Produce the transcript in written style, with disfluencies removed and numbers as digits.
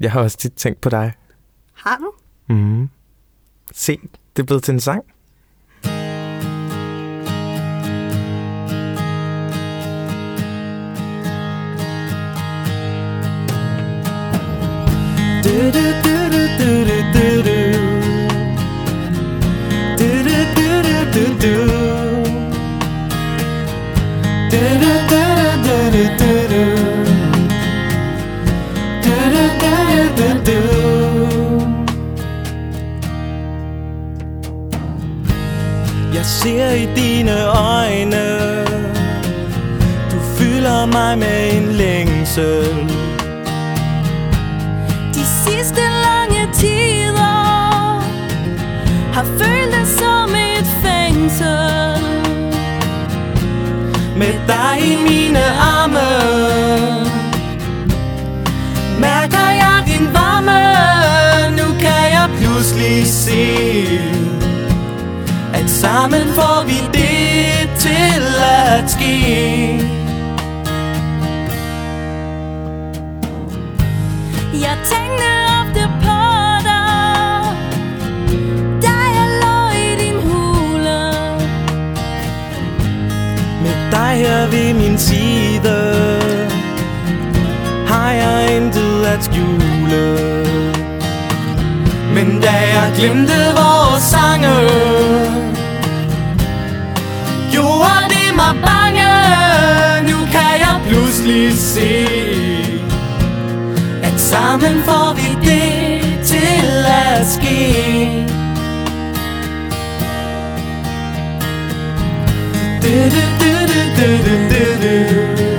Jeg har også tit tænkt på dig. Har du? Mm. Se, det er blevet til en sang. Jeg ser i dine øjne, du fylder mig med en længsel. De sidste lange tider har føltes som et fængsel. Med dig i mine arme mærker jeg din varme. Nu kan jeg pludselig se, at sammen får vi det til at ske. Jeg tænkte ofte på dig, da jeg lå i din hule. Med dig her ved min side har jeg intet at skjule. Men da jeg glemte vores sange, gjorde det mig bange. Nu kan jeg pludselig se, at sammen får vi det til at ske. Du, du, du, du, du, du, du.